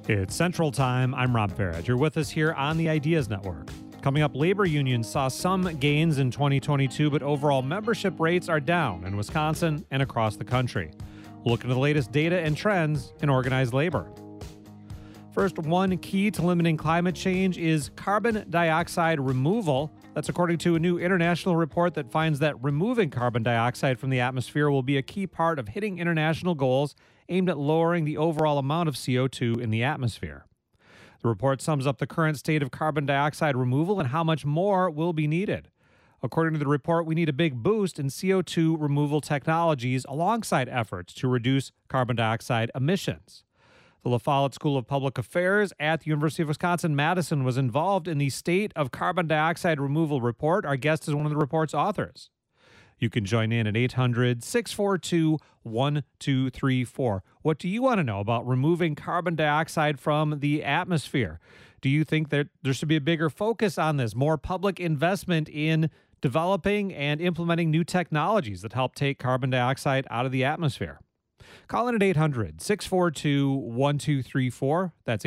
It's Central Time. I'm Rob Farage. You're with us here on the Ideas Network. Coming up, labor unions saw some gains in 2022, but overall membership rates are down in Wisconsin and across the country. We'll look into the latest data and trends in organized labor. First, one key to limiting climate change is carbon dioxide removal. That's according to a new international report that finds that removing carbon dioxide from the atmosphere will be a key part of hitting international goals aimed at lowering the overall amount of CO2 in the atmosphere. The report sums up the current state of carbon dioxide removal and how much more will be needed. According to the report, we need a big boost in CO2 removal technologies alongside efforts to reduce carbon dioxide emissions. The La Follette School of Public Affairs at the University of Wisconsin-Madison was involved in the State of Carbon Dioxide Removal report. Our guest is one of the report's authors. You can join in at 800-642-1234. What do you want to know about removing carbon dioxide from the atmosphere? Do you think that there should be a bigger focus on this, more public investment in developing and implementing new technologies that help take carbon dioxide out of the atmosphere? Call in at 800-642-1234. That's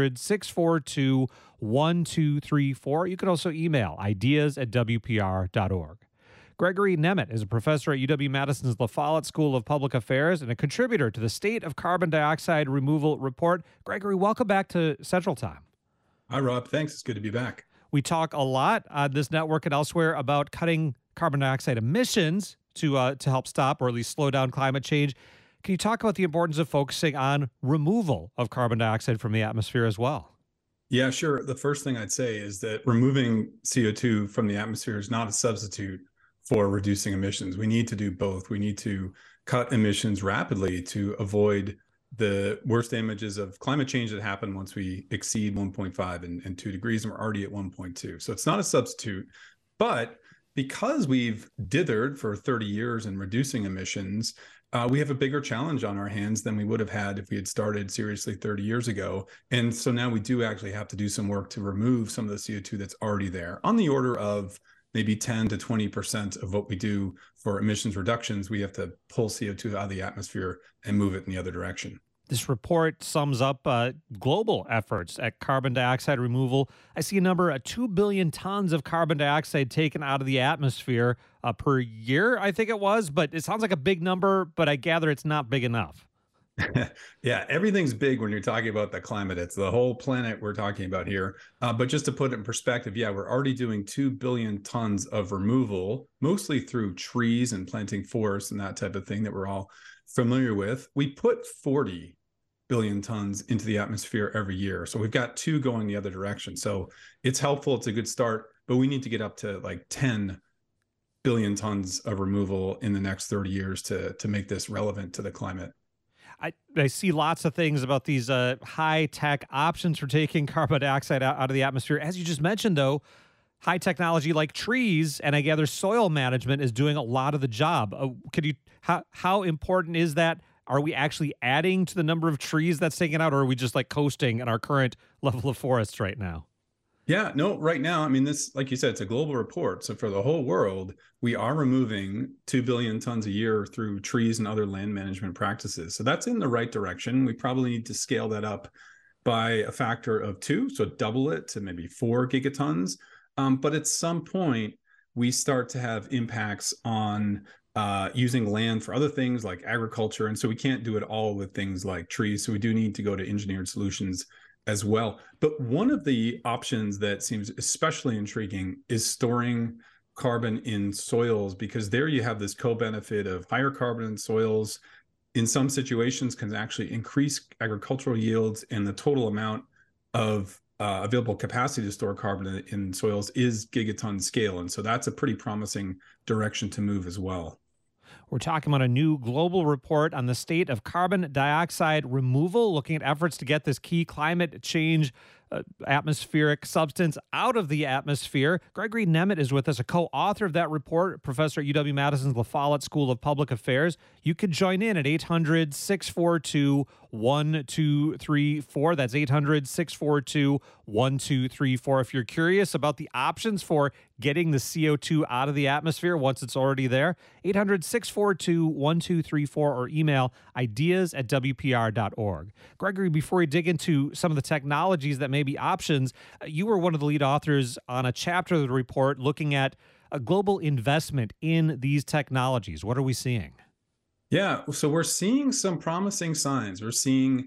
800-642-1234. You can also email ideas@wpr.org. Gregory Nemeth is a professor at UW-Madison's La Follette School of Public Affairs and a contributor to the State of Carbon Dioxide Removal report. Gregory, welcome back to Central Time. Hi, Rob. Thanks. It's good to be back. We talk a lot on this network and elsewhere about cutting carbon dioxide emissions to help stop or at least slow down climate change. Can you talk about the importance of focusing on removal of carbon dioxide from the atmosphere as well? Yeah, sure. The first thing I'd say is that removing CO2 from the atmosphere is not a substitute for reducing emissions. We need to do both. We need to cut emissions rapidly to avoid the worst damages of climate change that happen once we exceed 1.5 and 2 degrees, and we're already at 1.2. So it's not a substitute, but because we've dithered for 30 years in reducing emissions, we have a bigger challenge on our hands than we would have had if we had started seriously 30 years ago. And so now we do actually have to do some work to remove some of the CO2 that's already there, on the order of maybe 10 to 20% of what we do for emissions reductions. We have to pull CO2 out of the atmosphere and move it in the other direction. This report sums up global efforts at carbon dioxide removal. I see a number of 2 billion tons of carbon dioxide taken out of the atmosphere per year, I think it was. But it sounds like a big number, but I gather it's not big enough. Yeah, everything's big when you're talking about the climate. It's the whole planet we're talking about here. But just to put it in perspective, yeah, we're already doing 2 billion tons of removal, mostly through trees and planting forests and that type of thing that we're all familiar with. We put 40 billion tons into the atmosphere every year. So we've got 2 going the other direction. So it's helpful. It's a good start, but we need to get up to like 10 billion tons of removal in the next 30 years to make this relevant to the climate. I see lots of things about these high-tech options for taking carbon dioxide out of the atmosphere. As you just mentioned, though, high technology like trees, and I gather soil management is doing a lot of the job. How important is that? Are we actually adding to the number of trees that's taken out, or are we just like coasting at our current level of forests right now? Yeah, no, right now, I mean, this, like you said, it's a global report. So for the whole world, we are removing 2 billion tons a year through trees and other land management practices. So that's in the right direction. We probably need to scale that up by a factor of 2, so double it to maybe 4 gigatons. But at some point, we start to have impacts on using land for other things like agriculture. And so we can't do it all with things like trees. So we do need to go to engineered solutions as well. But one of the options that seems especially intriguing is storing carbon in soils, because there you have this co-benefit of higher carbon in soils. In some situations can actually increase agricultural yields, and the total amount of available capacity to store carbon in soils is gigaton scale. And so that's a pretty promising direction to move as well. We're talking about a new global report on the state of carbon dioxide removal, looking at efforts to get this key climate change atmospheric substance out of the atmosphere. Gregory Nemeth is with us, a co-author of that report, professor at UW-Madison's La Follette School of Public Affairs. You could join in at 800-642-1234. That's 800-642-1234. If you're curious about the options for getting the CO2 out of the atmosphere once it's already there, 800-642-1234 or email ideas@wpr.org. Gregory, before we dig into some of the technologies that may be options, you were one of the lead authors on a chapter of the report looking at a global investment in these technologies. What are we seeing? Yeah, so we're seeing some promising signs. We're seeing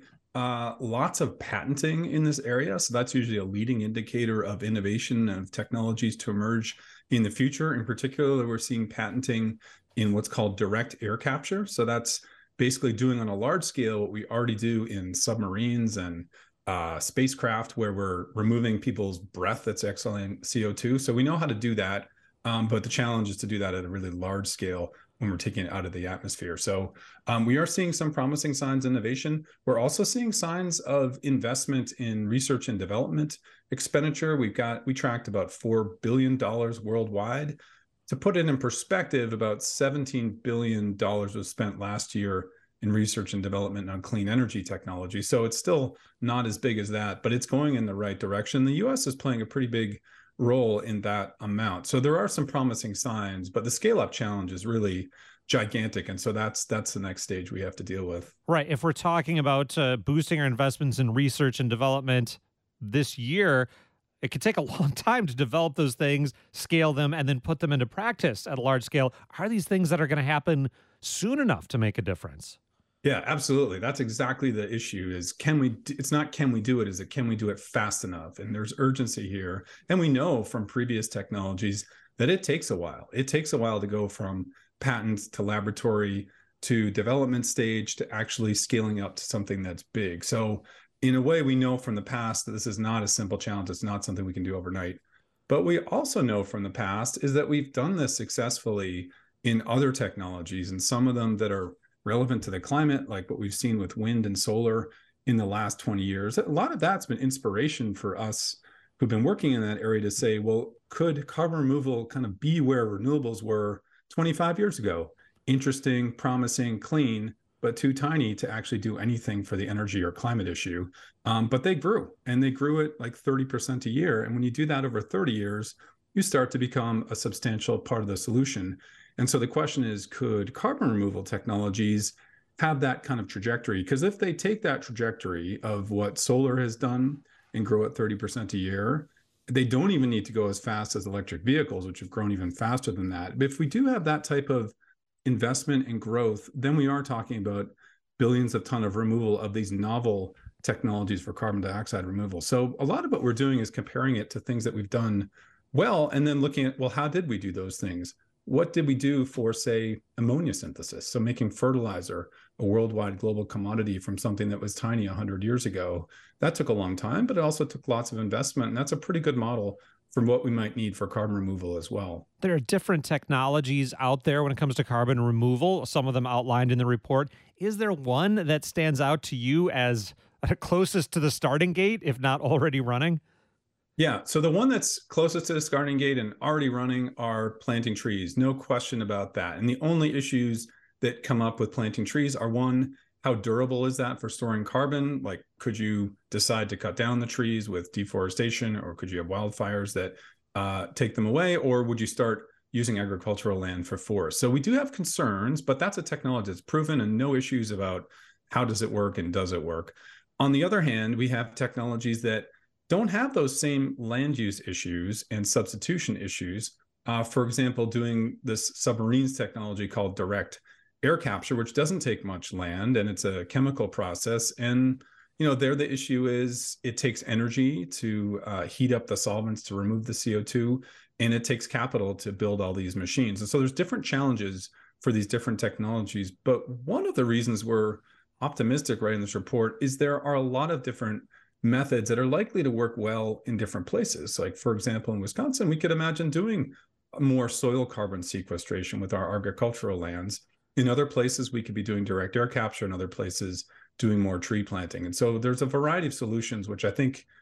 lots of patenting in this area. So that's usually a leading indicator of innovation of technologies to emerge in the future. In particular, we're seeing patenting in what's called direct air capture. So that's basically doing on a large scale what we already do in submarines and spacecraft, where we're removing people's breath that's exhaling CO2. So we know how to do that. But the challenge is to do that at a really large scale when we're taking it out of the atmosphere. So we are seeing some promising signs of innovation. We're also seeing signs of investment in research and development expenditure. We tracked about $4 billion worldwide. To put it in perspective, about $17 billion was spent last year in research and development on clean energy technology. So it's still not as big as that, but it's going in the right direction. The US is playing a pretty big role in that amount. So there are some promising signs, but the scale-up challenge is really gigantic. And so that's the next stage we have to deal with. Right. If we're talking about boosting our investments in research and development this year, it could take a long time to develop those things, scale them, and then put them into practice at a large scale. Are these things that are going to happen soon enough to make a difference? Yeah, absolutely. That's exactly the issue is it's not can we do it, is it can we do it fast enough? And there's urgency here. And we know from previous technologies that it takes a while. It takes a while to go from patent to laboratory to development stage to actually scaling up to something that's big. So in a way, we know from the past that this is not a simple challenge. It's not something we can do overnight. But we also know from the past is that we've done this successfully in other technologies, and some of them that are relevant to the climate, like what we've seen with wind and solar in the last 20 years. A lot of that's been inspiration for us who've been working in that area to say, well, could carbon removal kind of be where renewables were 25 years ago? Interesting, promising, clean, but too tiny to actually do anything for the energy or climate issue. But they grew, and they grew at like 30% a year. And when you do that over 30 years, you start to become a substantial part of the solution. And so the question is, could carbon removal technologies have that kind of trajectory? Because if they take that trajectory of what solar has done and grow at 30% a year, they don't even need to go as fast as electric vehicles, which have grown even faster than that. But if we do have that type of investment and growth, then we are talking about billions of tons of removal of these novel technologies for carbon dioxide removal. So a lot of what we're doing is comparing it to things that we've done well, and then looking at, well, how did we do those things? What did we do for, say, ammonia synthesis? So making fertilizer a worldwide global commodity from something that was tiny 100 years ago. That took a long time, but it also took lots of investment. And that's a pretty good model from what we might need for carbon removal as well. There are different technologies out there when it comes to carbon removal, some of them outlined in the report. Is there one that stands out to you as closest to the starting gate, if not already running? Yeah, so the one that's closest to the starting gate and already running are planting trees, no question about that. And the only issues that come up with planting trees are, one, how durable is that for storing carbon? Like, could you decide to cut down the trees with deforestation, or could you have wildfires that take them away? Or would you start using agricultural land for forest? So we do have concerns, but that's a technology that's proven and no issues about how does it work and does it work. On the other hand, we have technologies that don't have those same land use issues and substitution issues. For example, doing this submarines technology called direct air capture, which doesn't take much land, and it's a chemical process. And there the issue is it takes energy to heat up the solvents to remove the CO2, and it takes capital to build all these machines. And so there's different challenges for these different technologies. But one of the reasons we're optimistic right in this report is there are a lot of different methods that are likely to work well in different places. Like, for example, in Wisconsin, we could imagine doing more soil carbon sequestration with our agricultural lands. In other places, we could be doing direct air capture. In other places, doing more tree planting. And so there's a variety of solutions, which I think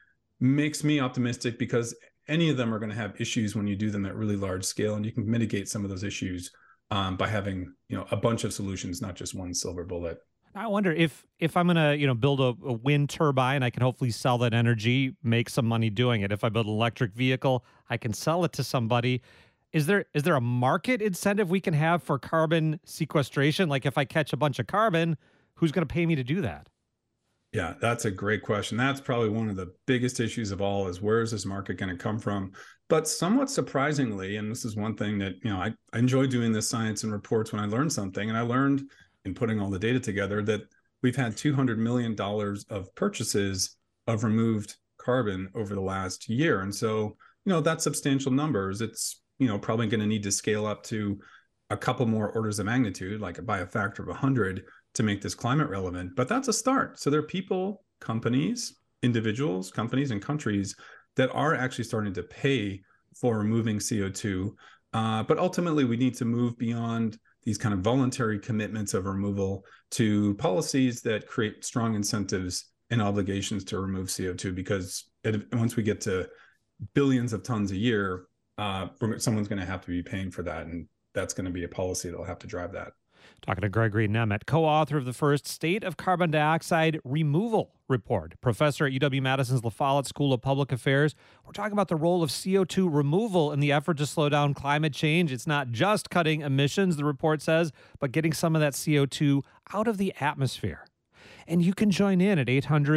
makes me optimistic because any of them are going to have issues when you do them at really large scale, and you can mitigate some of those issues by having a bunch of solutions, not just one silver bullet. I wonder if I'm gonna build a wind turbine, I can hopefully sell that energy, make some money doing it. If I build an electric vehicle, I can sell it to somebody. Is there a market incentive we can have for carbon sequestration? Like if I catch a bunch of carbon, who's going to pay me to do that? Yeah, that's a great question. That's probably one of the biggest issues of all is where is this market going to come from? But somewhat surprisingly, and this is one thing that, I enjoy doing this science and reports when I learn something. And I learned in putting all the data together that we've had $200 million of purchases of removed carbon over the last year. And so, that's substantial numbers. It's, probably going to need to scale up to a couple more orders of magnitude, like by a factor of 100 to make this climate relevant. But that's a start. So there are people, companies, individuals, companies, and countries that are actually starting to pay for removing CO2. But ultimately, we need to move beyond these kind of voluntary commitments of removal to policies that create strong incentives and obligations to remove CO2, because once we get to billions of tons a year, someone's going to have to be paying for that. And that's going to be a policy that'll have to drive that. Talking to Gregory Nemeth, co-author of the first State of Carbon Dioxide Removal Report, professor at UW-Madison's La Follette School of Public Affairs. We're talking about the role of CO2 removal in the effort to slow down climate change. It's not just cutting emissions, the report says, but getting some of that CO2 out of the atmosphere. And you can join in at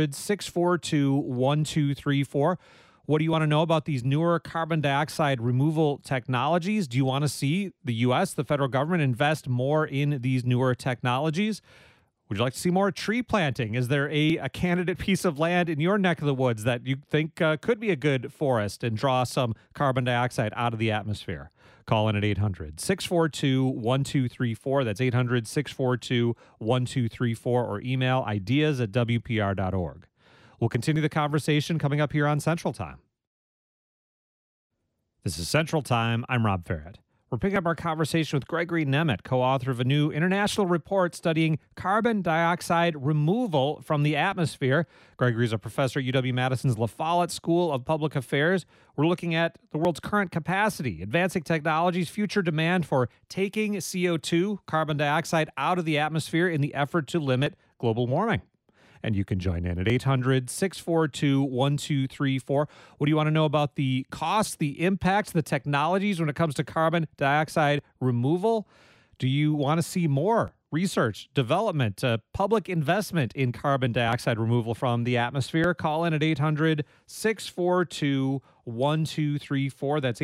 800-642-1234. What do you want to know about these newer carbon dioxide removal technologies? Do you want to see the U.S., the federal government, invest more in these newer technologies? Would you like to see more tree planting? Is there a candidate piece of land in your neck of the woods that you think could be a good forest and draw some carbon dioxide out of the atmosphere? Call in at 800-642-1234. That's 800-642-1234, or email ideas@wpr.org. We'll continue the conversation coming up here on Central Time. This is Central Time. I'm Rob Farrett. We're picking up our conversation with Gregory Nemeth, co-author of a new international report studying carbon dioxide removal from the atmosphere. Gregory is a professor at UW-Madison's La Follette School of Public Affairs. We're looking at the world's current capacity, advancing technologies, future demand for taking CO2, carbon dioxide, out of the atmosphere in the effort to limit global warming. And you can join in at 800-642-1234. What do you want to know about the costs, the impacts, the technologies when it comes to carbon dioxide removal? Do you want to see more research, development, public investment in carbon dioxide removal from the atmosphere? Call in at 800-642-1234. That's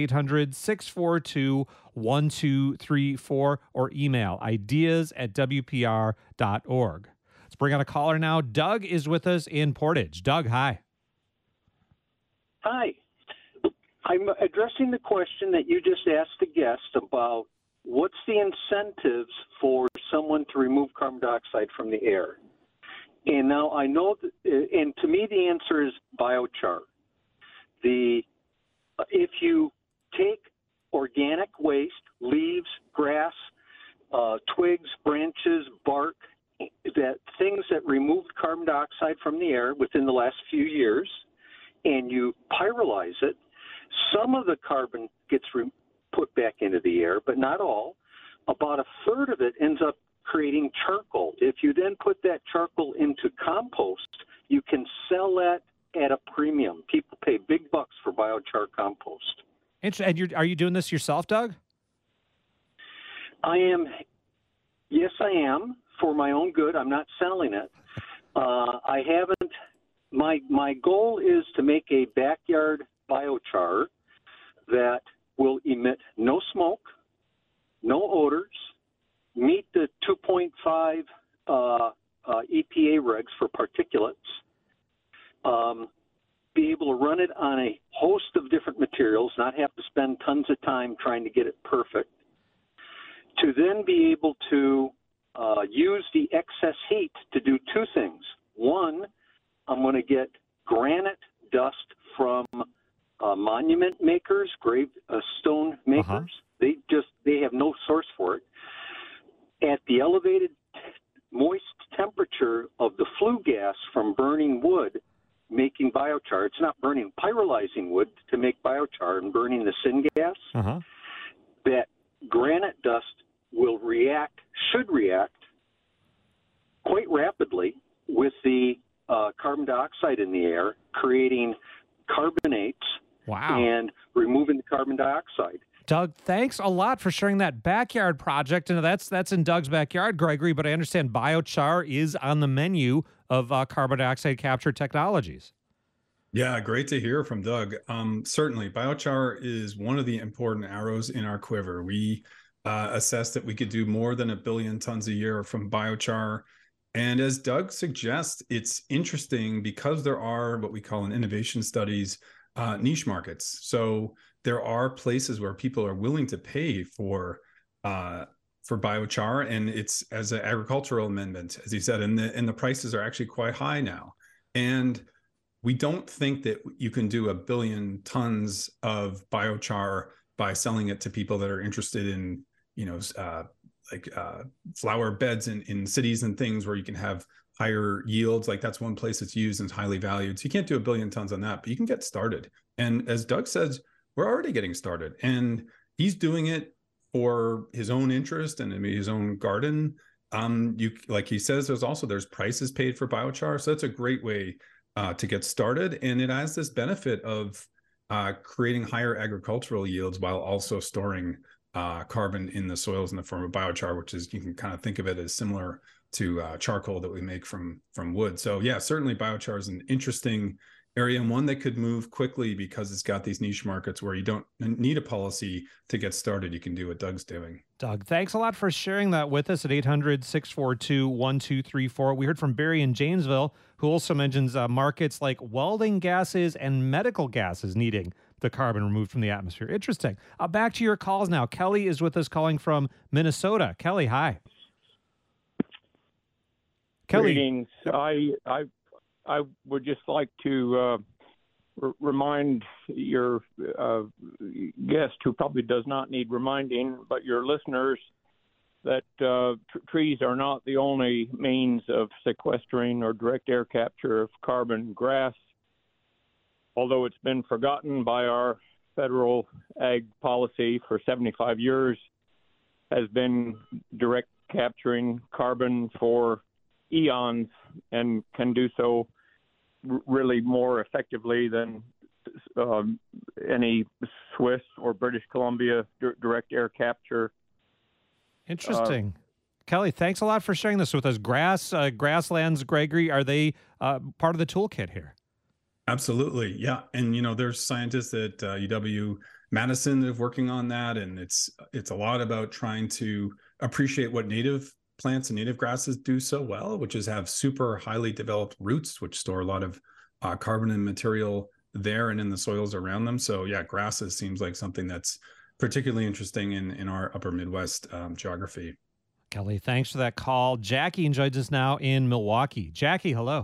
800-642-1234, or email ideas@wpr.org. Let's bring on a caller now. Doug is with us in Portage. Doug, hi. Hi. I'm addressing the question that you just asked the guest about what's the incentives for someone to remove carbon dioxide from the air. And now I know, and to me the answer is biochar. If you take organic waste, leaves, grass, twigs, branches, bark, that things that removed carbon dioxide from the air within the last few years, and you pyrolyze it, some of the carbon gets put back into the air, but not all. About a third of it ends up creating charcoal. If you then put that charcoal into compost, you can sell that at a premium. People pay big bucks for biochar compost. And are you doing this yourself, Doug? I am. Yes, I am. For my own good. I'm not selling it. I haven't. My goal is to make a backyard biochar that will emit no smoke, no odors, meet the 2.5 EPA regs for particulates, be able to run it on a host of different materials, not have to spend tons of time trying to get it perfect, to then be able to use the excess heat to do two things. One, I'm going to get granite dust from monument makers, stone makers. They have no source for it. At the elevated moist temperature of the flue gas from burning wood, making biochar. It's not burning pyrolyzing wood to make biochar and burning the syngas. That granite dust should react quite rapidly with the carbon dioxide in the air, creating carbonates and removing the carbon dioxide. Doug, thanks a lot for sharing that backyard project. And that's in Doug's backyard, Gregory, but I understand biochar is on the menu of carbon dioxide capture technologies. Yeah, great to hear from Doug. Certainly, biochar is one of the important arrows in our quiver. We assessed that we could do more than 1 billion tons a year from biochar. And as Doug suggests, it's interesting because there are what we call in innovation studies, niche markets. So there are places where people are willing to pay for biochar, and it's as an agricultural amendment, as you said, and the prices are actually quite high now. And we don't think that you can do 1 billion tons of biochar by selling it to people that are interested in, flower beds in cities and things where you can have higher yields. Like that's one place it's used and it's highly valued. So you can't do 1 billion tons on that, but you can get started. And as Doug says, we're already getting started, and he's doing it for his own interest and maybe his own garden. Like he says, there's prices paid for biochar. So that's a great way to get started. And it has this benefit of creating higher agricultural yields while also storing carbon in the soils in the form of biochar, which is, you can kind of think of it as similar to charcoal that we make from wood. So yeah, certainly biochar is an interesting area, and one that could move quickly because it's got these niche markets where you don't need a policy to get started. You can do what Doug's doing. Doug, thanks a lot for sharing that with us at 800-642-1234. We heard from Barry in Janesville, who also mentions markets like welding gases and medical gases needing the carbon removed from the atmosphere. Interesting. Back to your calls now. Kelly is with us calling from Minnesota. Kelly, hi. Kelly. Greetings. I would just like to remind your guest, who probably does not need reminding, but your listeners, that trees are not the only means of sequestering or direct air capture of carbon. Grass, although it's been forgotten by our federal ag policy for 75 years, has been direct capturing carbon for eons and can do so really more effectively than any Swiss or British Columbia direct air capture. Interesting. Kelly, thanks a lot for sharing this with us. Grasslands, Gregory, are they part of the toolkit here? Absolutely. Yeah. And, there's scientists at UW-Madison that are working on that. And it's a lot about trying to appreciate what native plants and native grasses do so well, which is have super highly developed roots, which store a lot of carbon and material there and in the soils around them. So yeah, grasses seems like something that's particularly interesting in our upper Midwest geography. Kelly, thanks for that call. Jackie joins us now in Milwaukee. Jackie, hello.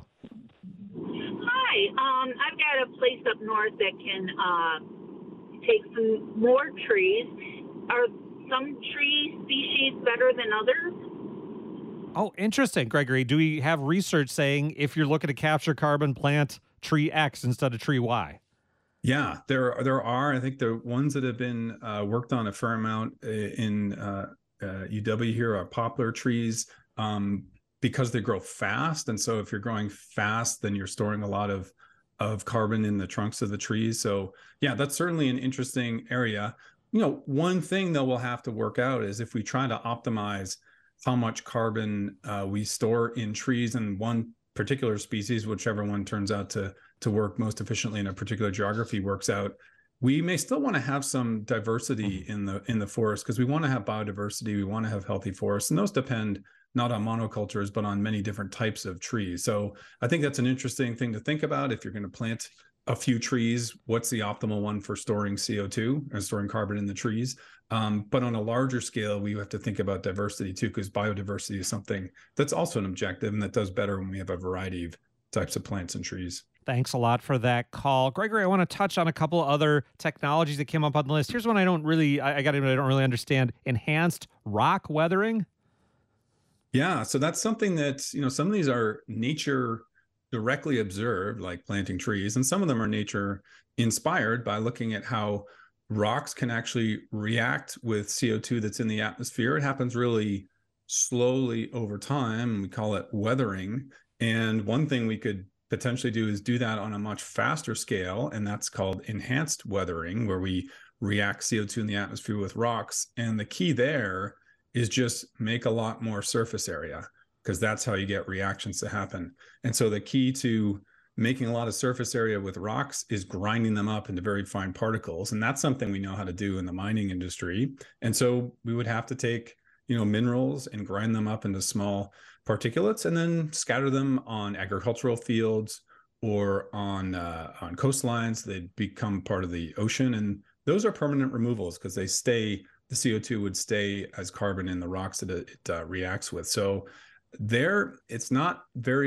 Hi. I've got a place up north that can take some more trees. Are some tree species better than others? Oh, interesting, Gregory. Do we have research saying if you're looking to capture carbon, plant tree X instead of tree Y? Yeah, there are. I think the ones that have been worked on a fair amount in UW here are poplar trees because they grow fast. And so if you're growing fast, then you're storing a lot of carbon in the trunks of the trees. So yeah, that's certainly an interesting area. One thing that we'll have to work out is if we try to optimize how much carbon we store in trees and one particular species, whichever one turns out to work most efficiently in a particular geography works out, we may still want to have some diversity in the forest, because we want to have biodiversity, we want to have healthy forests, and those depend not on monocultures but on many different types of trees. So I think that's an interesting thing to think about. If you're going to plant a few trees, what's the optimal one for storing CO2 and storing carbon in the trees? But on a larger scale, we have to think about diversity too, because biodiversity is something that's also an objective and that does better when we have a variety of types of plants and trees. Thanks a lot for that call. Gregory, I want to touch on a couple other technologies that came up on the list. Here's one I don't really understand. Enhanced rock weathering. Yeah, so that's something that, some of these are nature directly observed, like planting trees, and some of them are nature inspired by looking at how rocks can actually react with CO2 that's in the atmosphere. It happens really slowly over time. We call it weathering. And one thing we could potentially do is do that on a much faster scale, and that's called enhanced weathering, where we react CO2 in the atmosphere with rocks. And the key there is just make a lot more surface area, because that's how you get reactions to happen. And so the key to making a lot of surface area with rocks is grinding them up into very fine particles. And that's something we know how to do in the mining industry. And so we would have to take, minerals and grind them up into small particulates and then scatter them on agricultural fields or on coastlines. They become part of the ocean. And those are permanent removals because the CO2 would stay as carbon in the rocks that it reacts with. So it's not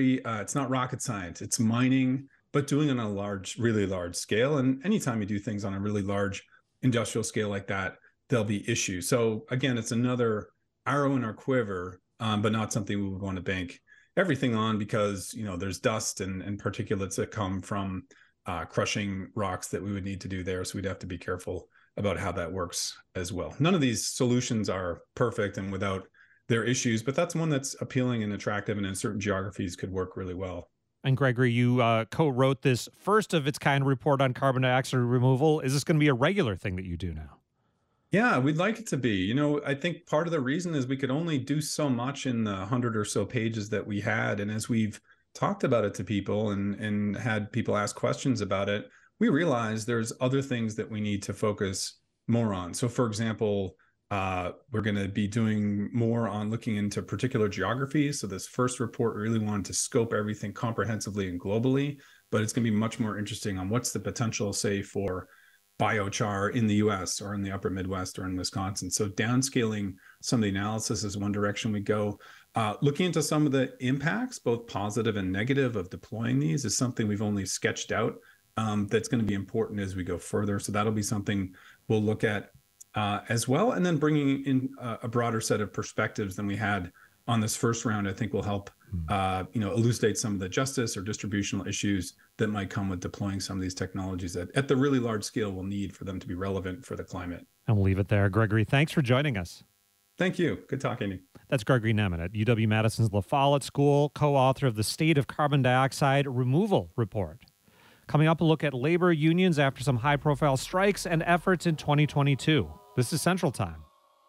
rocket science. It's mining, but doing it on a really large scale. And anytime you do things on a really large industrial scale like that, there'll be issues. So again, it's another arrow in our quiver, but not something we would want to bank everything on, because there's dust and particulates that come from crushing rocks that we would need to do there. So we'd have to be careful about how that works as well. None of these solutions are perfect and without their issues, but that's one that's appealing and attractive, and in certain geographies could work really well. And Gregory, you co-wrote this first of its kind report on carbon dioxide removal. Is this going to be a regular thing that you do now? Yeah, we'd like it to be. I think part of the reason is we could only do so much in the 100 or so pages that we had. And as we've talked about it to people and had people ask questions about it, we realized there's other things that we need to focus more on. So for example, we're going to be doing more on looking into particular geographies. So this first report really wanted to scope everything comprehensively and globally, but it's going to be much more interesting on what's the potential, say, for biochar in the US or in the upper Midwest or in Wisconsin. So downscaling some of the analysis is one direction we go. Looking into some of the impacts, both positive and negative, of deploying these is something we've only sketched out. That's going to be important as we go further. So that'll be something we'll look at as well. And then bringing in a broader set of perspectives than we had on this first round, I think will help elucidate some of the justice or distributional issues that might come with deploying some of these technologies at the really large scale we'll need for them to be relevant for the climate. And we'll leave it there. Gregory, thanks for joining us. Thank you. Good talking to you. That's Gregory Nemeth at UW-Madison's La Follette School, co-author of the State of Carbon Dioxide Removal Report. Coming up, a look at labor unions after some high-profile strikes and efforts in 2022. This is Central Time.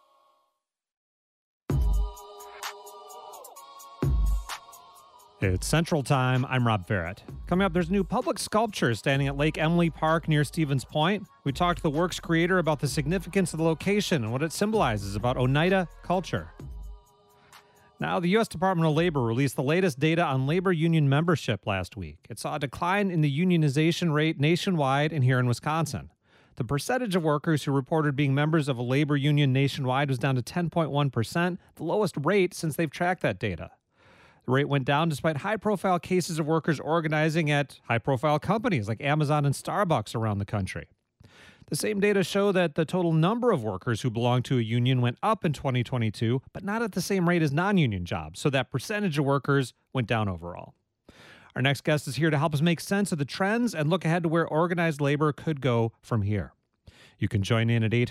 It's Central Time. I'm Rob Barrett. Coming up, there's new public sculpture standing at Lake Emily Park near Stevens Point. We talked to the work's creator about the significance of the location and what it symbolizes about Oneida culture. Now, the U.S. Department of Labor released the latest data on labor union membership last week. It saw a decline in the unionization rate nationwide and here in Wisconsin. The percentage of workers who reported being members of a labor union nationwide was down to 10.1%, the lowest rate since they've tracked that data. The rate went down despite high-profile cases of workers organizing at high-profile companies like Amazon and Starbucks around the country. The same data show that the total number of workers who belong to a union went up in 2022, but not at the same rate as non-union jobs, so that percentage of workers went down overall. Our next guest is here to help us make sense of the trends and look ahead to where organized labor could go from here. You can join in at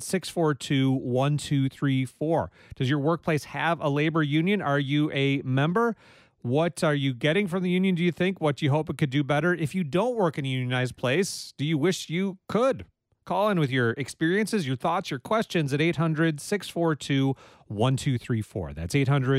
800-642-1234. Does your workplace have a labor union? Are you a member? What are you getting from the union, do you think? What do you hope it could do better? If you don't work in a unionized place, do you wish you could? Call in with your experiences, your thoughts, your questions at 800-642-1234. That's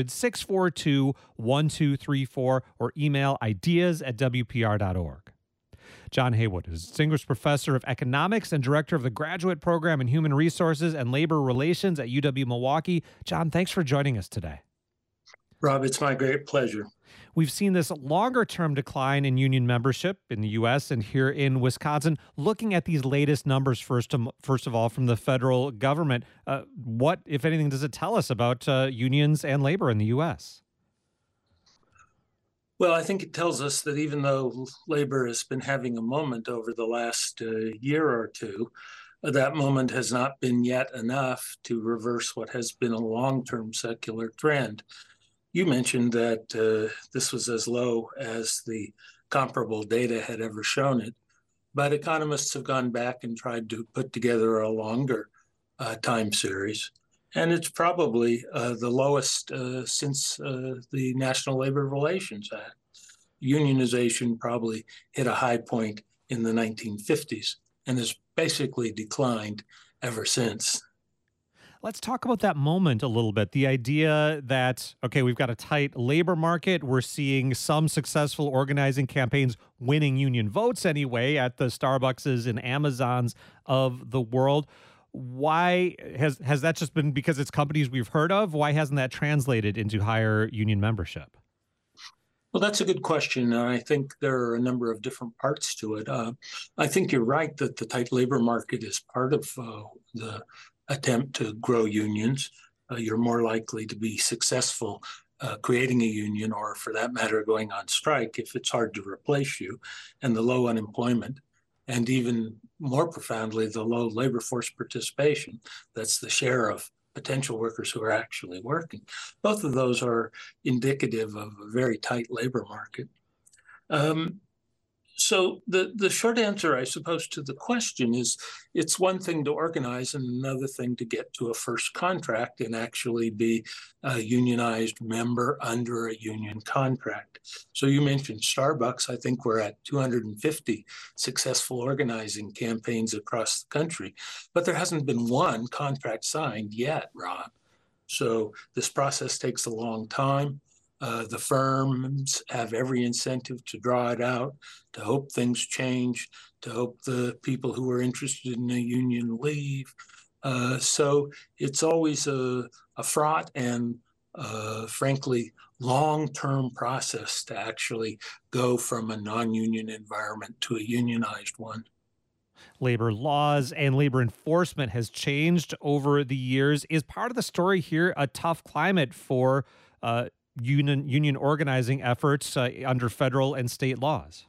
800-642-1234, or email ideas@wpr.org. John Haywood is Distinguished Professor of Economics and Director of the Graduate Program in Human Resources and Labor Relations at UW-Milwaukee. John, thanks for joining us today. Rob, it's my great pleasure. We've seen this longer-term decline in union membership in the U.S. and here in Wisconsin. Looking at these latest numbers, first of all, from the federal government, what, if anything, does it tell us about unions and labor in the U.S.? Well, I think it tells us that even though labor has been having a moment over the last year or two, that moment has not been yet enough to reverse what has been a long-term secular trend. You mentioned that this was as low as the comparable data had ever shown it, but economists have gone back and tried to put together a longer time series. And it's probably the lowest since the National Labor Relations Act. Unionization probably hit a high point in the 1950s and has basically declined ever since. Let's talk about that moment a little bit. The idea that, okay, we've got a tight labor market. We're seeing some successful organizing campaigns winning union votes anyway at the Starbuckses and Amazons of the world. Why has that just been because it's companies we've heard of? Why hasn't that translated into higher union membership? Well, that's a good question. I think there are a number of different parts to it. I think you're right that the tight labor market is part of the attempt to grow unions. You're more likely to be successful creating a union, or for that matter, going on strike if it's hard to replace you, and the low unemployment, and even more profoundly, the low labor force participation. That's the share of potential workers who are actually working. Both of those are indicative of a very tight labor market. So the short answer, I suppose, to the question is it's one thing to organize and another thing to get to a first contract and actually be a unionized member under a union contract. So you mentioned Starbucks. I think we're at 250 successful organizing campaigns across the country, but there hasn't been one contract signed yet, Rob. So this process takes a long time. The firms have every incentive to draw it out, to hope things change, to hope the people who are interested in a union leave. So it's always a fraught and, frankly, long-term process to actually go from a non-union environment to a unionized one. Labor laws and labor enforcement has changed over the years. Is part of the story here a tough climate for union organizing efforts under federal and state laws?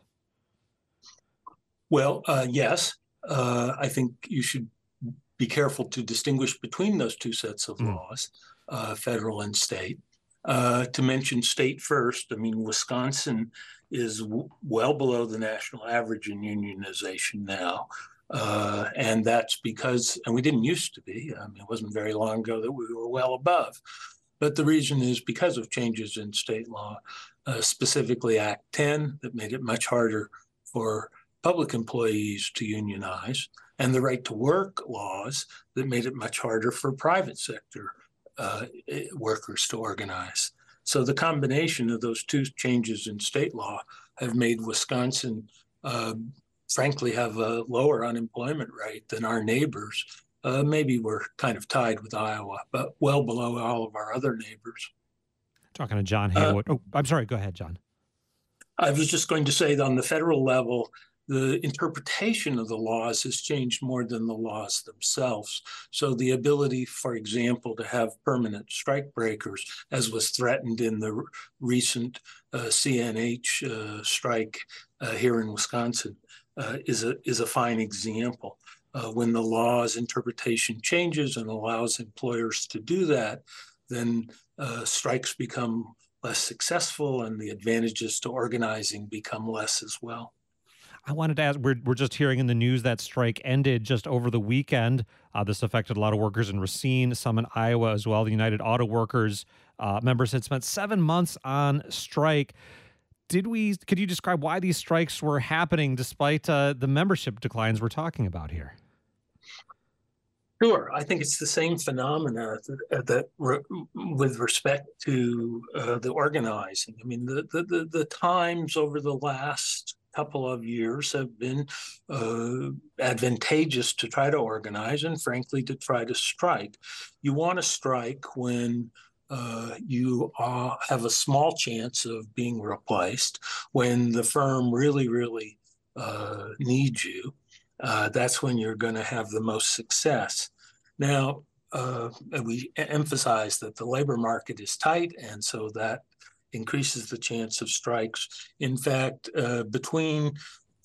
Well, yes. I think you should be careful to distinguish between those two sets of laws, federal and state. To mention state first, I mean, Wisconsin is well below the national average in unionization now. And that's because, and we didn't used to be, I mean, it wasn't very long ago that we were well above. But the reason is because of changes in state law, specifically Act 10, that made it much harder for public employees to unionize, and the right to work laws that made it much harder for private sector workers to organize. So the combination of those two changes in state law have made Wisconsin, frankly, have a lower unemployment rate than our neighbors. Maybe we're kind of tied with Iowa, but well below all of our other neighbors. Talking to John Haywood. I'm sorry. Go ahead, John. I was just going to say that on the federal level, the interpretation of the laws has changed more than the laws themselves. So the ability, for example, to have permanent strike breakers, as was threatened in the recent CNH strike here in Wisconsin, is a fine example. When the law's interpretation changes and allows employers to do that, then strikes become less successful and the advantages to organizing become less as well. I wanted to ask, we're just hearing in the news that strike ended just over the weekend. This affected a lot of workers in Racine, some in Iowa as well. The United Auto Workers members had spent 7 months on strike. Could you describe why these strikes were happening despite the membership declines we're talking about here? Sure. I think it's the same phenomena with respect to the organizing. I mean, the times over the last couple of years have been advantageous to try to organize and, frankly, to try to strike. You want to strike when you have a small chance of being replaced, when the firm really, really needs you. That's when you're going to have the most success. Now, we emphasize that the labor market is tight, and so that increases the chance of strikes. In fact, between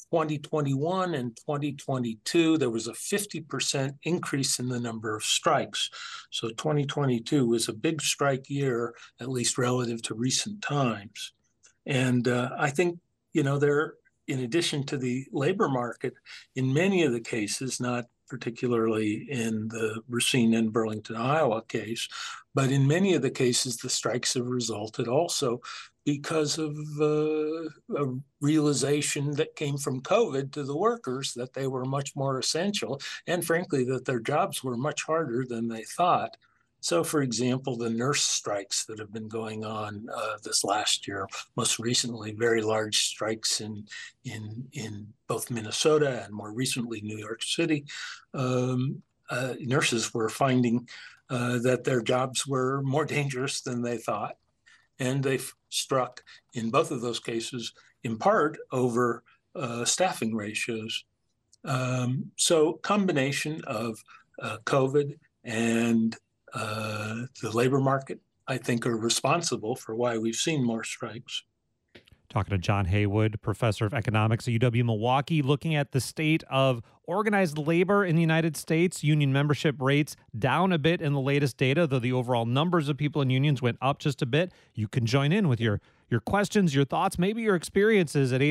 2021 and 2022, there was a 50% increase in the number of strikes. So 2022 was a big strike year, at least relative to recent times. And I think, there, in addition to the labor market, in many of the cases, not particularly in the Racine and Burlington, Iowa case, but in many of the cases, the strikes have resulted also because of a realization that came from COVID to the workers that they were much more essential, and frankly, that their jobs were much harder than they thought. So, for example, the nurse strikes that have been going on this last year, most recently, very large strikes in both Minnesota and more recently New York City. Nurses were finding that their jobs were more dangerous than they thought. And they struck in both of those cases, in part over staffing ratios. So combination of COVID and the labor market, I think, are responsible for why we've seen more strikes. Talking to John Haywood, professor of economics at UW-Milwaukee, looking at the state of organized labor in the United States. Union membership rates down a bit in the latest data, though the overall numbers of people in unions went up just a bit. You can join in with your questions, your thoughts, maybe your experiences at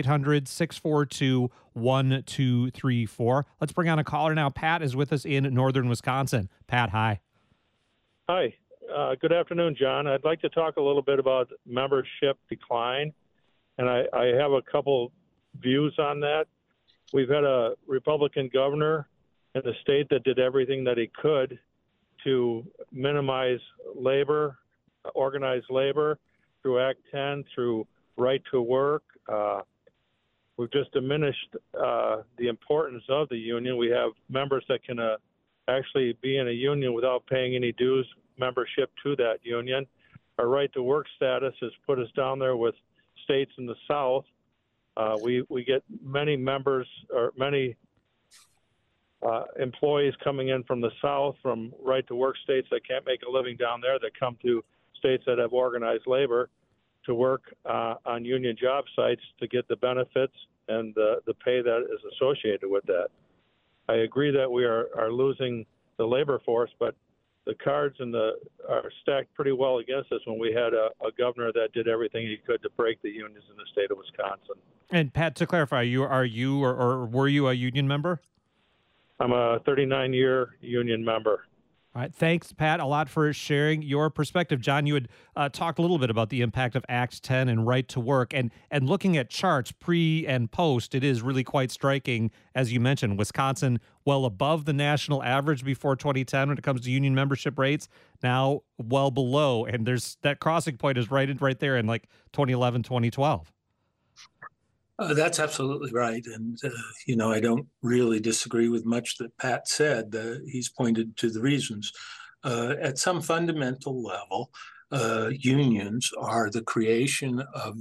800-642-1234. Let's bring on a caller now. Pat is with us in northern Wisconsin. Pat, hi. Hi. Good afternoon, John. I'd like to talk a little bit about membership decline, and I have a couple views on that. We've had a Republican governor in the state that did everything that he could to minimize labor, organized labor, through Act 10, through right to work. We've just diminished the importance of the union. We have members that can actually be in a union without paying any dues membership to that union. Our right to work status has put us down there with states in the South. We get many members or many employees coming in from the South, from right to work states that can't make a living down there, that come to states that have organized labor to work on union job sites to get the benefits and the pay that is associated with that. I agree that we are losing the labor force, but the cards are stacked pretty well against us when we had a governor that did everything he could to break the unions in the state of Wisconsin. And Pat, to clarify, were you a union member? I'm a 39-year union member. All right. Thanks, Pat, a lot for sharing your perspective. John, you had talked a little bit about the impact of Act 10 and right to work. And looking at charts pre and post, it is really quite striking. As you mentioned, Wisconsin well above the national average before 2010 when it comes to union membership rates, now well below. And there's that crossing point is right there in like 2011, 2012. That's absolutely right. And, I don't really disagree with much that Pat said. He's pointed to the reasons. At some fundamental level, unions are the creation of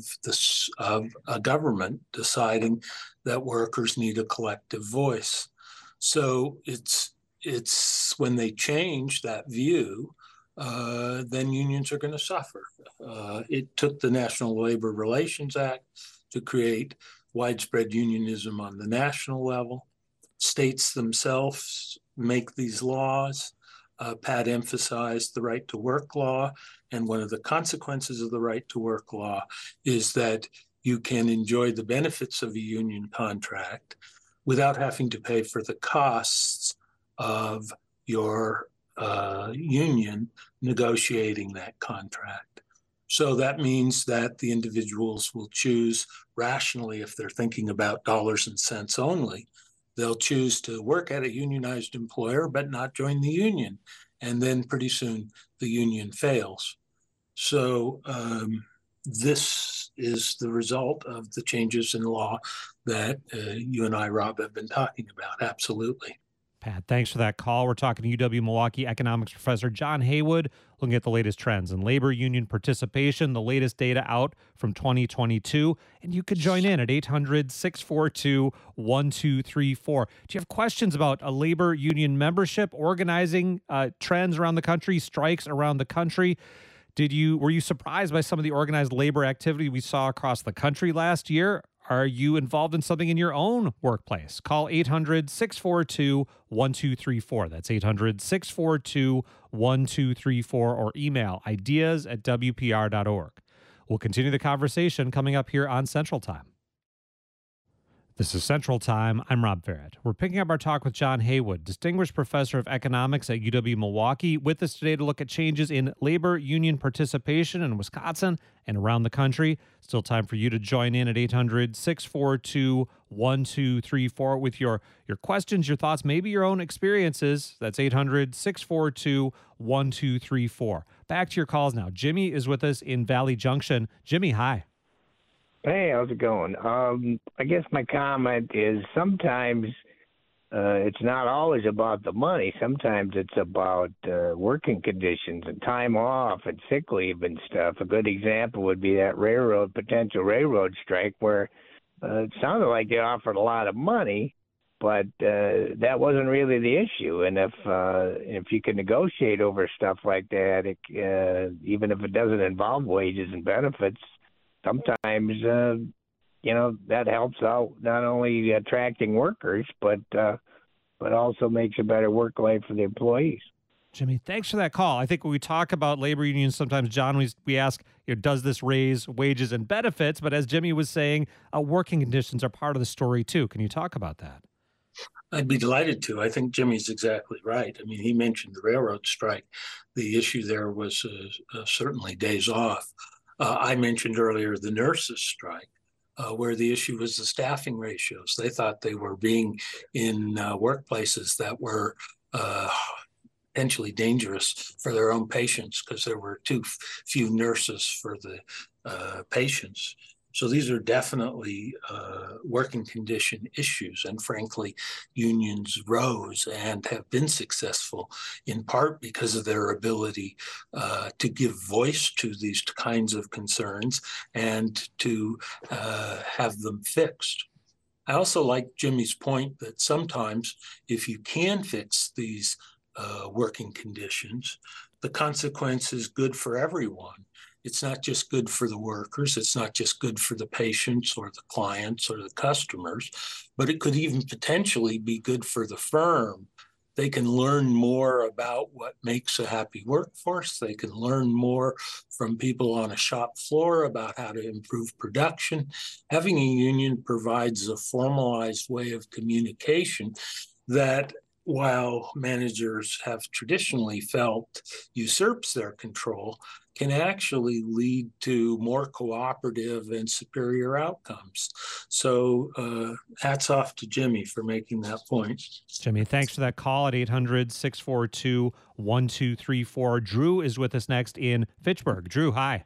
a government deciding that workers need a collective voice. So it's when they change that view, then unions are going to suffer. It took the National Labor Relations Act to create widespread unionism on the national level. States themselves make these laws. Pat emphasized the right to work law, and one of the consequences of the right to work law is that you can enjoy the benefits of a union contract without having to pay for the costs of your union negotiating that contract. So that means that the individuals will choose rationally, if they're thinking about dollars and cents only, they'll choose to work at a unionized employer but not join the union. And then pretty soon the union fails. So this is the result of the changes in law that you and I, Rob, have been talking about. Absolutely. Pat, thanks for that call. We're talking to UW-Milwaukee economics professor John Haywood, looking at the latest trends in labor union participation, the latest data out from 2022. And you could join in at 800-642-1234. Do you have questions about a labor union membership, organizing trends around the country, strikes around the country? Were you surprised by some of the organized labor activity we saw across the country last year? Are you involved in something in your own workplace? Call 800-642-1234. That's 800-642-1234 or email ideas@wpr.org. We'll continue the conversation coming up here on Central Time. This is Central Time. I'm Rob Farrett. We're picking up our talk with John Haywood, Distinguished Professor of Economics at UW-Milwaukee, with us today to look at changes in labor union participation in Wisconsin and around the country. Still time for you to join in at 800-642-1234 with your questions, your thoughts, maybe your own experiences. That's 800-642-1234. Back to your calls now. Jimmy is with us in Valley Junction. Jimmy, hi. Hey, how's it going? I guess my comment is sometimes it's not always about the money. Sometimes it's about working conditions and time off and sick leave and stuff. A good example would be that potential railroad strike where it sounded like they offered a lot of money, but that wasn't really the issue. And if you can negotiate over stuff like that, even if it doesn't involve wages and benefits, sometimes, that helps out not only attracting workers, but also makes a better work life for the employees. Jimmy, thanks for that call. I think when we talk about labor unions, sometimes, John, we ask, does this raise wages and benefits? But as Jimmy was saying, working conditions are part of the story, too. Can you talk about that? I'd be delighted to. I think Jimmy's exactly right. I mean, he mentioned the railroad strike. The issue there was certainly days off. I mentioned earlier the nurses' strike, where the issue was the staffing ratios. They thought they were being in workplaces that were potentially dangerous for their own patients because there were too few nurses for the patients. So these are definitely working condition issues. And frankly, unions rose and have been successful in part because of their ability to give voice to these kinds of concerns and to have them fixed. I also like Jimmy's point that sometimes if you can fix these working conditions, the consequence is good for everyone. It's not just good for the workers, it's not just good for the patients or the clients or the customers, but it could even potentially be good for the firm. They can learn more about what makes a happy workforce. They can learn more from people on a shop floor about how to improve production. Having a union provides a formalized way of communication that, while managers have traditionally felt usurps their control, can actually lead to more cooperative and superior outcomes. So hats off to Jimmy for making that point. Jimmy, thanks for that call at 800-642-1234. Drew is with us next in Fitchburg. Drew, hi.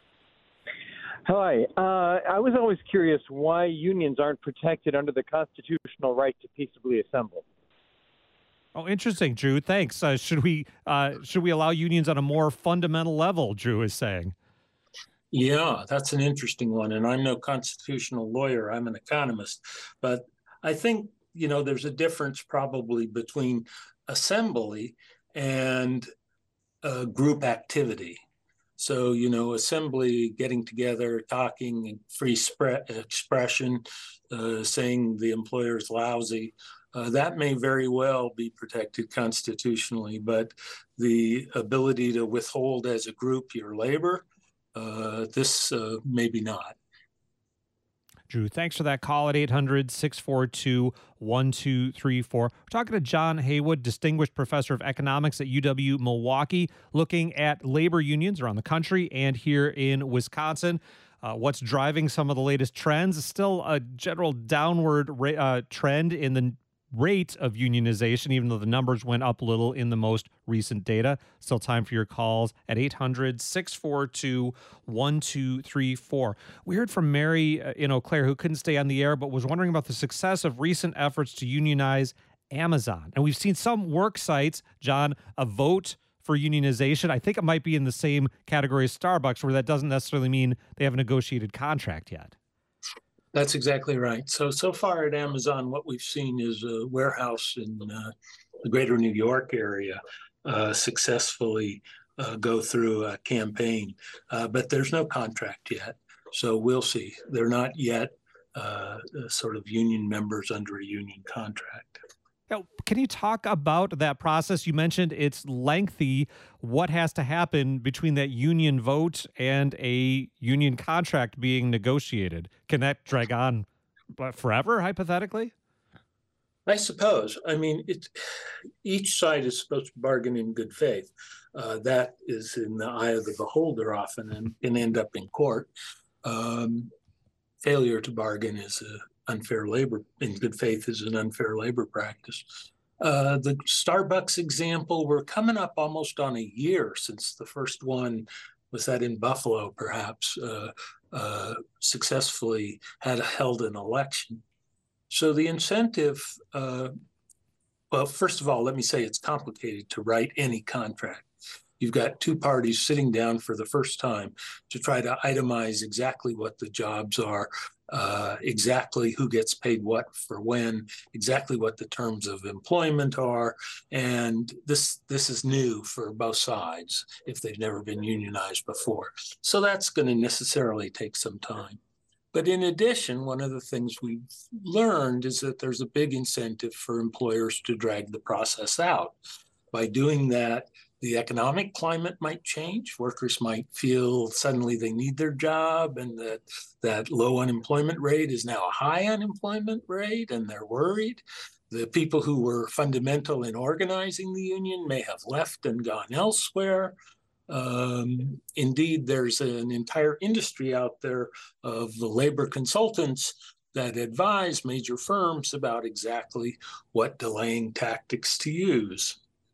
Hi. I was always curious why unions aren't protected under the constitutional right to peaceably assemble. Oh, interesting, Drew. Thanks. Should we allow unions on a more fundamental level, Drew is saying? Yeah, that's an interesting one. And I'm no constitutional lawyer. I'm an economist. But I think, there's a difference probably between assembly and group activity. So, assembly, getting together, talking, free expression, saying the employer is lousy. That may very well be protected constitutionally, but the ability to withhold as a group your labor, this maybe not. Drew, thanks for that call at 800-642-1234. We're talking to John Haywood, Distinguished Professor of Economics at UW-Milwaukee, looking at labor unions around the country and here in Wisconsin. What's driving some of the latest trends? Still a general downward trend in the rate of unionization, even though the numbers went up a little in the most recent data. Still time for your calls at 800-642-1234. We heard from Mary in Eau Claire, who couldn't stay on the air, but was wondering about the success of recent efforts to unionize Amazon. And we've seen some work sites, John, a vote for unionization. I think it might be in the same category as Starbucks, where that doesn't necessarily mean they have a negotiated contract yet. That's exactly right. So far at Amazon, what we've seen is a warehouse in the greater New York area successfully go through a campaign, but there's no contract yet. So we'll see. They're not yet sort of union members under a union contract. Now, can you talk about that process? You mentioned it's lengthy. What has to happen between that union vote and a union contract being negotiated? Can that drag on forever, hypothetically? I suppose. I mean, each side is supposed to bargain in good faith. That is in the eye of the beholder often and can end up in court. Failure to bargain is unfair labor in good faith is an unfair labor practice. The Starbucks example, we're coming up almost on a year since the first one was that in Buffalo, perhaps successfully held an election. So the incentive, well, first of all, let me say it's complicated to write any contract. You've got two parties sitting down for the first time to try to itemize exactly what the jobs are, exactly who gets paid what for when, exactly what the terms of employment are. And this is new for both sides if they've never been unionized before. So that's going to necessarily take some time. But in addition, one of the things we've learned is that there's a big incentive for employers to drag the process out. By doing that, the economic climate might change. Workers might feel suddenly they need their job and that low unemployment rate is now a high unemployment rate, and they're worried. The people who were fundamental in organizing the union may have left and gone elsewhere. Indeed, there's an entire industry out there of the labor consultants that advise major firms about exactly what delaying tactics to use.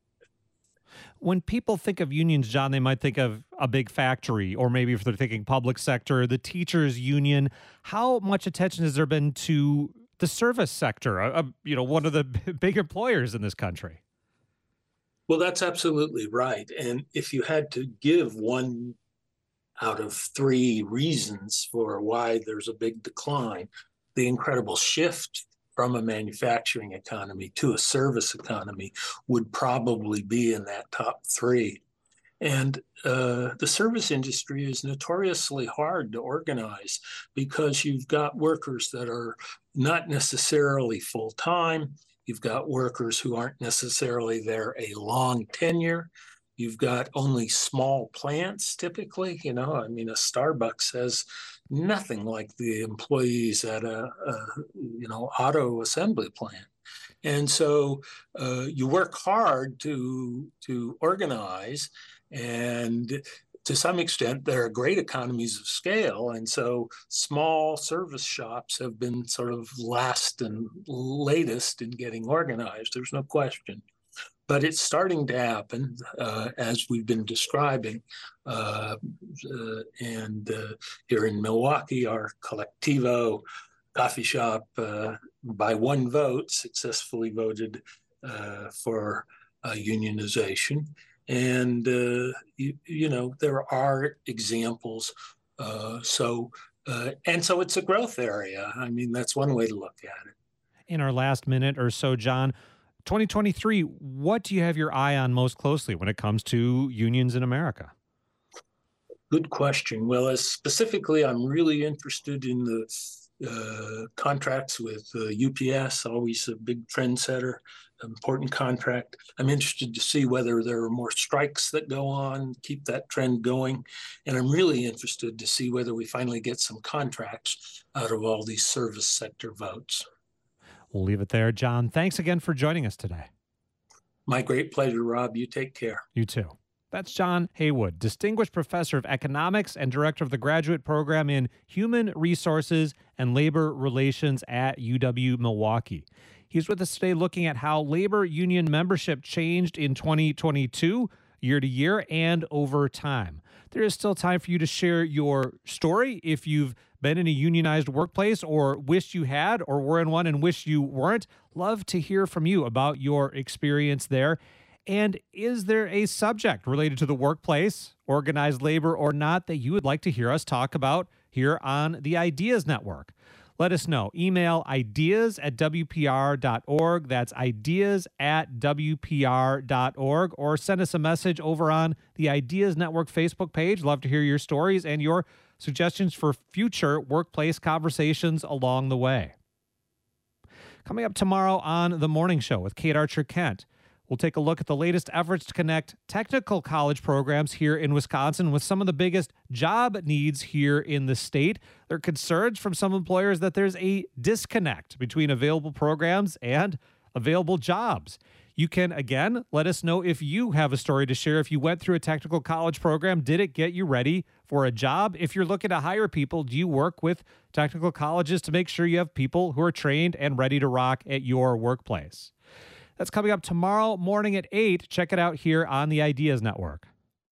When people think of unions, John, they might think of a big factory, or maybe if they're thinking public sector, the teachers union. How much attention has there been to the service sector, one of the big employers in this country? Well, that's absolutely right. And if you had to give one out of three reasons for why there's a big decline, the incredible shift from a manufacturing economy to a service economy would probably be in that top three. And the service industry is notoriously hard to organize because you've got workers that are not necessarily full-time. You've got workers who aren't necessarily there a long tenure. You've got only small plants typically. A Starbucks has nothing like the employees at a auto assembly plant. And so you work hard to organize, and to some extent, there are great economies of scale. And so small service shops have been sort of last and latest in getting organized. There's no question. But it's starting to happen, as we've been describing. And here in Milwaukee, our Collectivo coffee shop, by one vote, successfully voted for unionization. And, there are examples. So it's a growth area. I mean, that's one way to look at it. In our last minute or so, John, 2023, what do you have your eye on most closely when it comes to unions in America? Good question. Well, specifically, I'm really interested in the contracts with UPS, always a big trendsetter, important contract. I'm interested to see whether there are more strikes that go on, keep that trend going. And I'm really interested to see whether we finally get some contracts out of all these service sector votes. We'll leave it there. John, thanks again for joining us today. My great pleasure, Rob. You take care. You too. That's John Haywood, Distinguished Professor of Economics and Director of the Graduate Program in Human Resources and Labor Relations at UW-Milwaukee. He's with us today looking at how labor union membership changed in 2022, year to year, and over time. There is still time for you to share your story if you've been in a unionized workplace or wish you had, or were in one and wish you weren't. Love to hear from you about your experience there. And is there a subject related to the workplace, organized labor or not, that you would like to hear us talk about here on the Ideas Network? Let us know. Email ideas@wpr.org. That's ideas@wpr.org. Or send us a message over on the Ideas Network Facebook page. Love to hear your stories and your suggestions for future workplace conversations along the way. Coming up tomorrow on The Morning Show with Kate Archer-Kent, we'll take a look at the latest efforts to connect technical college programs here in Wisconsin with some of the biggest job needs here in the state. There are concerns from some employers that there's a disconnect between available programs and available jobs. You can, again, let us know if you have a story to share. If you went through a technical college program, did it get you ready for a job? If you're looking to hire people, do you work with technical colleges to make sure you have people who are trained and ready to rock at your workplace? That's coming up tomorrow morning at 8. Check it out here on the Ideas Network.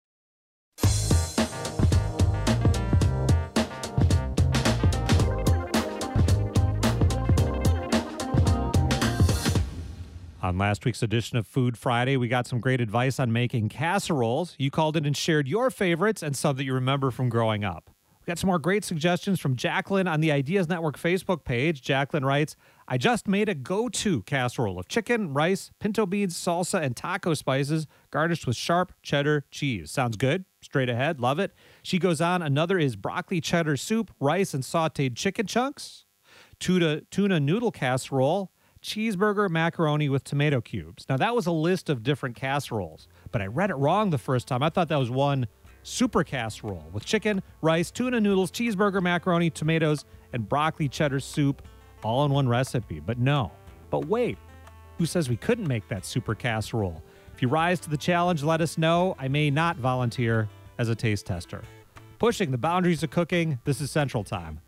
On last week's edition of Food Friday, we got some great advice on making casseroles. You called in and shared your favorites and some that you remember from growing up. We got some more great suggestions from Jacqueline on the Ideas Network Facebook page. Jacqueline writes, I just made a go-to casserole of chicken, rice, pinto beans, salsa, and taco spices, garnished with sharp cheddar cheese. Sounds good. Straight ahead. Love it. She goes on. Another is broccoli cheddar soup, rice, and sauteed chicken chunks, tuna noodle casserole, cheeseburger macaroni with tomato cubes. Now, that was a list of different casseroles, but I read it wrong the first time. I thought that was one super casserole with chicken, rice, tuna noodles, cheeseburger macaroni, tomatoes, and broccoli cheddar soup all in one recipe. But no. But wait, who says we couldn't make that super casserole? If you rise to the challenge, let us know. I may not volunteer as a taste tester. Pushing the boundaries of cooking, this is Central Time.